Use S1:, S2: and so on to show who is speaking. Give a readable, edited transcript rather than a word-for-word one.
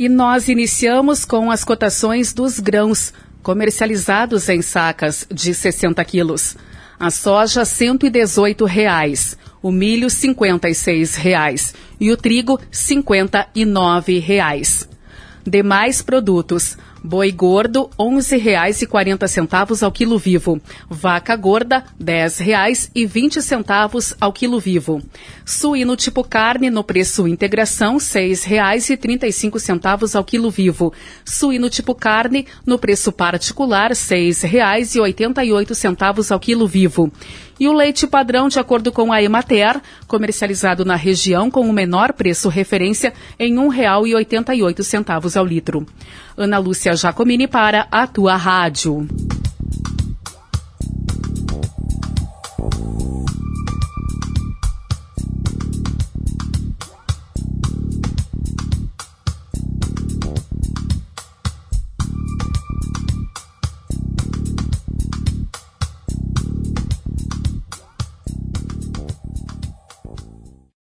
S1: E nós iniciamos com as cotações dos grãos, comercializados em sacas de 60 quilos. A soja, R$ 118,00. O milho, R$ 56,00. E o trigo, R$ 59,00. Demais produtos. Boi gordo, R$ 11,40 ao quilo vivo. Vaca gorda, R$ 10,20 ao quilo vivo. Suíno tipo carne no preço integração, R$ 6,35 ao quilo vivo. Suíno tipo carne no preço particular, R$ 6,88 ao quilo vivo. E o leite padrão, de acordo com a Emater, comercializado na região com o menor preço referência em R$ 1,88 ao litro. Ana Lúcia Giacomini para a Tua Rádio.